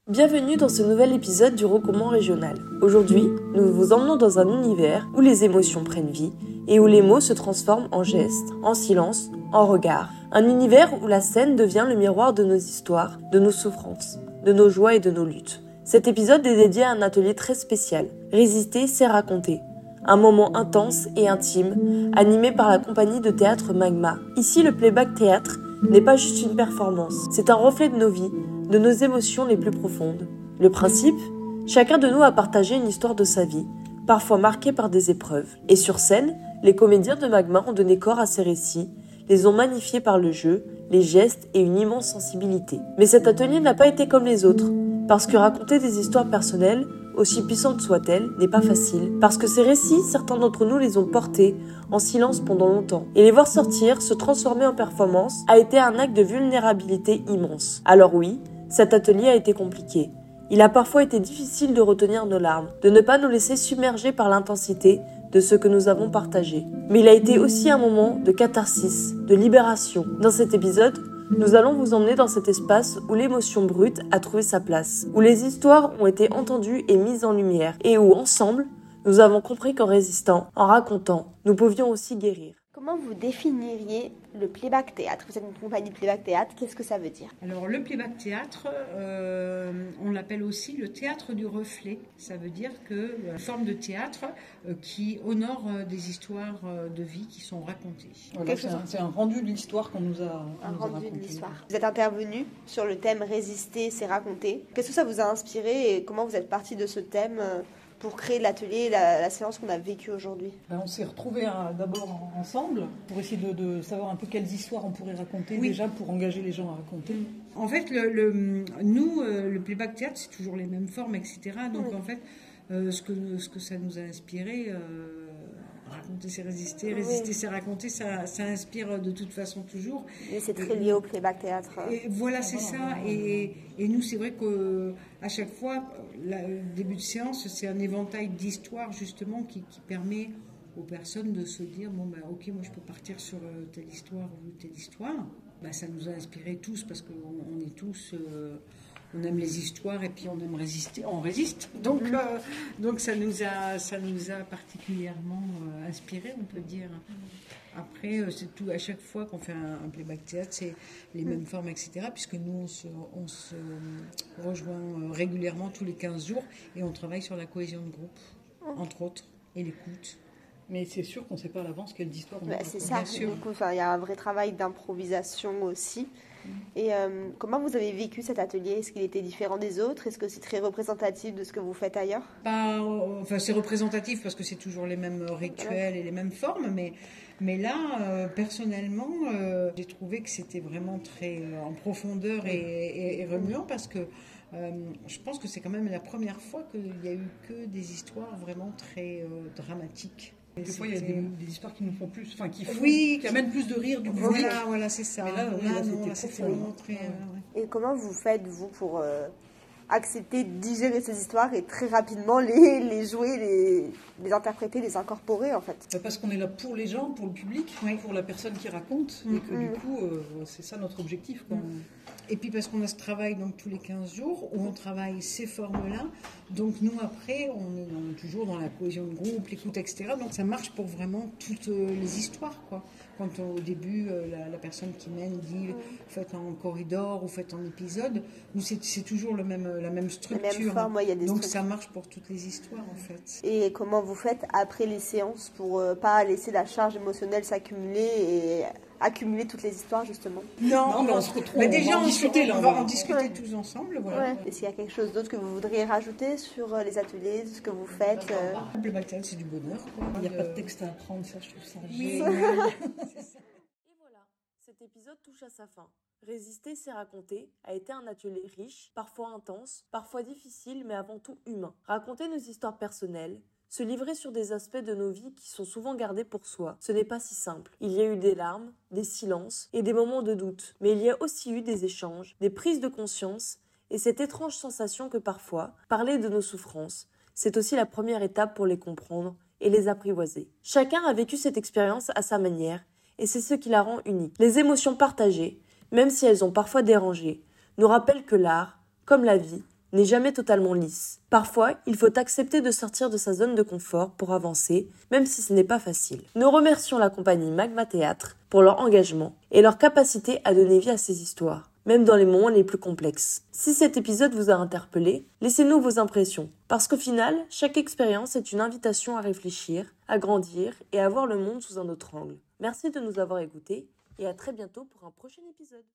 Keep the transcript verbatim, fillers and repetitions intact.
Bienvenue dans ce nouvel épisode du Recommand Régional. Aujourd'hui, nous vous emmenons dans un univers où les émotions prennent vie et où les mots se transforment en gestes, en silence, en regards. Un univers où la scène devient le miroir de nos histoires, de nos souffrances, de nos joies et de nos luttes. Cet épisode est dédié à un atelier très spécial. Résister, c'est raconter. Un moment intense et intime, animé par la compagnie de théâtre Magma. Ici, le playback théâtre n'est pas juste une performance, c'est un reflet de nos vies, de nos émotions les plus profondes. Le principe ? Chacun de nous a partagé une histoire de sa vie, parfois marquée par des épreuves. Et sur scène, les comédiens de Magma ont donné corps à ces récits, les ont magnifiés par le jeu, les gestes et une immense sensibilité. Mais cet atelier n'a pas été comme les autres, parce que raconter des histoires personnelles, aussi puissantes soient-elles, n'est pas facile. Parce que ces récits, certains d'entre nous les ont portés en silence pendant longtemps. Et les voir sortir, se transformer en performance, a été un acte de vulnérabilité immense. Alors oui, cet atelier a été compliqué. Il a parfois été difficile de retenir nos larmes, de ne pas nous laisser submerger par l'intensité de ce que nous avons partagé. Mais il a été aussi un moment de catharsis, de libération. Dans cet épisode, nous allons vous emmener dans cet espace où l'émotion brute a trouvé sa place, où les histoires ont été entendues et mises en lumière, et où, ensemble, nous avons compris qu'en résistant, en racontant, nous pouvions aussi guérir. Comment vous définiriez le playback théâtre ? Vous êtes une compagnie de playback théâtre, qu'est-ce que ça veut dire ? Alors le playback théâtre, euh, on l'appelle aussi le théâtre du reflet. Ça veut dire que une forme de théâtre euh, qui honore euh, des histoires euh, de vie qui sont racontées. Voilà, c'est, un, c'est un rendu de l'histoire qu'on nous a Un nous rendu a de l'histoire. Vous êtes intervenu sur le thème « Résister, c'est raconter ». Qu'est-ce que ça vous a inspiré et comment vous êtes parti de ce thème euh, pour créer l'atelier, la, la séance qu'on a vécue aujourd'hui? Ben, on s'est retrouvés hein, d'abord en, ensemble pour essayer de, de savoir un peu quelles histoires on pourrait raconter, oui. Déjà pour engager les gens à raconter. En fait, le, le, nous, euh, le playback théâtre, c'est toujours les mêmes formes, et cetera. Donc oui. en fait, euh, ce, que, ce que ça nous a inspiré, euh, raconter c'est résister, résister oui. c'est raconter, ça, ça inspire de toute façon toujours. Et c'est très lié au playback théâtre. Et voilà, c'est ça. Et, et nous, c'est vrai qu'à chaque fois, le début de séance, c'est un éventail d'histoires justement qui, qui permet aux personnes de se dire bon ben ok, moi je peux partir sur telle histoire ou telle histoire. Ben, ça nous a inspirés tous parce qu'on on est tous euh, on aime les histoires et puis on aime résister, on résiste. Donc, euh, donc ça nous a, ça nous a particulièrement euh, inspirés, on peut dire. Après, euh, c'est tout. À chaque fois qu'on fait un, un playback théâtre, c'est les mêmes formes, et cetera. Puisque nous, on se, on se rejoint régulièrement tous les quinze jours et on travaille sur la cohésion de groupe, entre autres, et l'écoute. Mais c'est sûr qu'on ne sait pas à l'avance quelles histoires on bah, va C'est ça, du coup, il y a un vrai travail d'improvisation aussi. Mmh. Et euh, comment vous avez vécu cet atelier ? Est-ce qu'il était différent des autres ? Est-ce que c'est très représentatif de ce que vous faites ailleurs ? Pas, enfin, c'est représentatif parce que c'est toujours les mêmes rituels ouais. et les mêmes formes, mais, mais là, euh, personnellement, euh, j'ai trouvé que c'était vraiment très euh, en profondeur et, et, et remuant parce que Euh, je pense que c'est quand même la première fois qu'il n'y a eu que des histoires vraiment très euh, dramatiques. Des fois, il y a des, des histoires qui nous font plus, enfin qui, font, oui, qui amènent plus de rire du public. Voilà, voilà, c'est ça. Mais là, oui, là, là, c'était, non, là, c'était vraiment très. Ouais. Euh, ouais. Et comment vous faites vous pour euh, accepter de digérer ces histoires et très rapidement les, les jouer, les, les interpréter, les incorporer en fait ? Parce qu'on est là pour les gens, pour le public, oui. pour la personne qui raconte, mmh. et que mmh. du coup, euh, c'est ça notre objectif. Quoi. Mmh. Et puis parce qu'on a ce travail donc tous les quinze jours où on travaille ces formes-là, donc nous après on est dans, toujours dans la cohésion de groupe, l'écoute, et cetera. Donc ça marche pour vraiment toutes euh, les histoires quoi. Quand on, au début euh, la, la personne qui mène dit mmh. faites en corridor ou faites en épisode, nous c'est, c'est toujours le même, la même structure. La même forme, ouais, y a des donc structures. Ça marche pour toutes les histoires en fait. Et comment vous faites après les séances pour euh, pas laisser la charge émotionnelle s'accumuler et accumuler toutes les histoires justement? Non, non mais on se retrouve. Mais déjà, on va en discuter là. On va en discuter ouais. tous ensemble. Voilà. Ouais. Est-ce qu'il y a quelque chose d'autre que vous voudriez rajouter sur les ateliers, ce que vous faites euh... Le playback théâtre, c'est du bonheur. Quoi. Il n'y a euh... pas de texte à apprendre, ça je trouve ça oui. génial. Et voilà, cet épisode touche à sa fin. Résister, c'est raconter a été un atelier riche, parfois intense, parfois difficile, mais avant tout humain. Raconter nos histoires personnelles, se livrer sur des aspects de nos vies qui sont souvent gardés pour soi, ce n'est pas si simple. Il y a eu des larmes, des silences et des moments de doute. Mais il y a aussi eu des échanges, des prises de conscience et cette étrange sensation que parfois, parler de nos souffrances, c'est aussi la première étape pour les comprendre et les apprivoiser. Chacun a vécu cette expérience à sa manière et c'est ce qui la rend unique. Les émotions partagées, même si elles ont parfois dérangé, nous rappellent que l'art, comme la vie, n'est jamais totalement lisse. Parfois, il faut accepter de sortir de sa zone de confort pour avancer, même si ce n'est pas facile. Nous remercions la compagnie Magma Théâtre pour leur engagement et leur capacité à donner vie à ces histoires, même dans les moments les plus complexes. Si cet épisode vous a interpellé, laissez-nous vos impressions, parce qu'au final, chaque expérience est une invitation à réfléchir, à grandir et à voir le monde sous un autre angle. Merci de nous avoir écoutés et à très bientôt pour un prochain épisode.